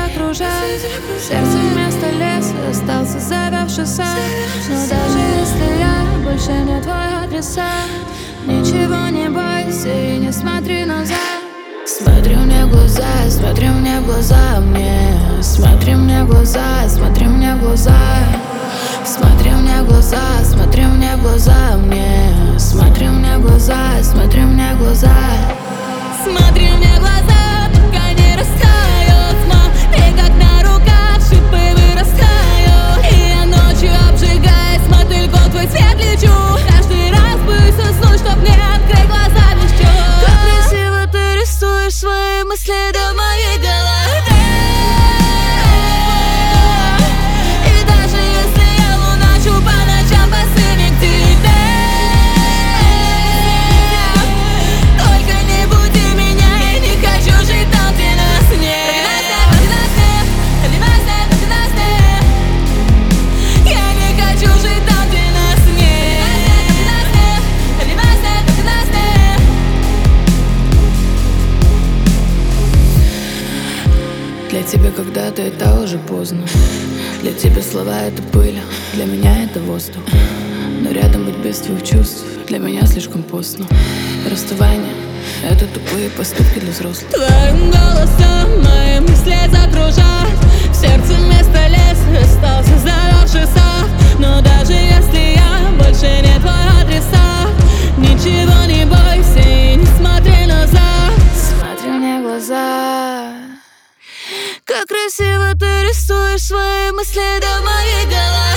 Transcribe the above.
окружает. Сердце вместо леса остался завявший сад. Но даже если я больше не твой адреса, ничего не бойся и не смотри назад. Смотри мне в глаза, смотри мне в глаза мне. Смотри мне в глаза, смотри мне в глаза. Смотри мне в глаза, смотри мне в глаза мне. Смотри мне в глаза, смотри мне в глаза. Смотри мне в глаза, пока не растает тьма. И как на руках шипы вырастаю. И я ночью обжигаясь мотыльком твой цвет лечу. Каждый раз боюсь уснуть, чтоб не открыть глаза без чё. Как красиво ты рисуешь свои мысли до моей головы. И даже если я луначу по ночам по сыне к тебе, только не буди меня, я не хочу жить там, где нас нет. Я не хочу жить там, где нас нет. Для тебя когда-то это уже поздно. Для тебя слова это пыль, для меня это воздух. Но рядом быть без твоих чувств для меня слишком поздно. Расставание — это тупые поступки для взрослых. Твоим голосом мои мысли закружат. В сердце вместо леса остался заросший сад. Но даже если я больше не твой адреса, ничего не бойся и не смотри назад. Смотри мне в глаза. Как красиво ты рисуешь свои мысли до моей головы.